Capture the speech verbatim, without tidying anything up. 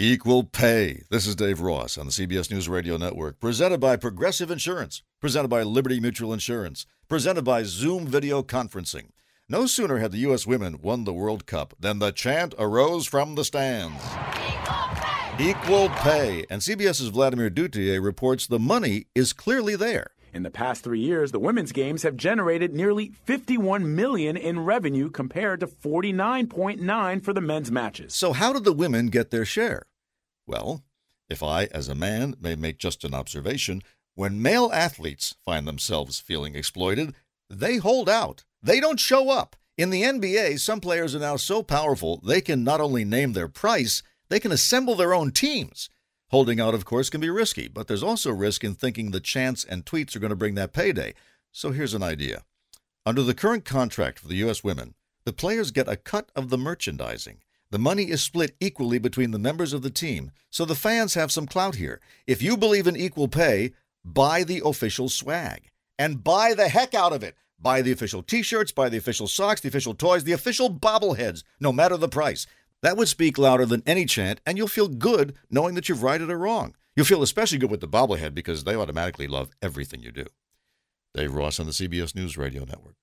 Equal pay. This is Dave Ross on the C B S News Radio Network, presented by Progressive Insurance, presented by Liberty Mutual Insurance, presented by Zoom Video Conferencing. No sooner had the U S women won the World Cup than the chant arose from the stands. Equal pay! Equal pay. And CBS's Vladimir Duthier reports the money is clearly there. In the past three years, the women's games have generated nearly fifty-one million dollars in revenue compared to forty-nine point nine for the men's matches. So how did the women get their share? Well, if I, as a man, may make just an observation, when male athletes find themselves feeling exploited, they hold out. They don't show up. In the N B A, some players are now so powerful they can not only name their price, they can assemble their own teams. Holding out, of course, can be risky, but there's also risk in thinking the chants and tweets are going to bring that payday. So here's an idea. Under the current contract for the U S women, the players get a cut of the merchandising. The money is split equally between the members of the team, so the fans have some clout here. If you believe in equal pay, buy the official swag. And buy the heck out of it. Buy the official T-shirts, buy the official socks, the official toys, the official bobbleheads, no matter the price. That would speak louder than any chant, and you'll feel good knowing that you've righted a wrong. You'll feel especially good with the bobblehead because they automatically love everything you do. Dave Ross on the C B S News Radio Network.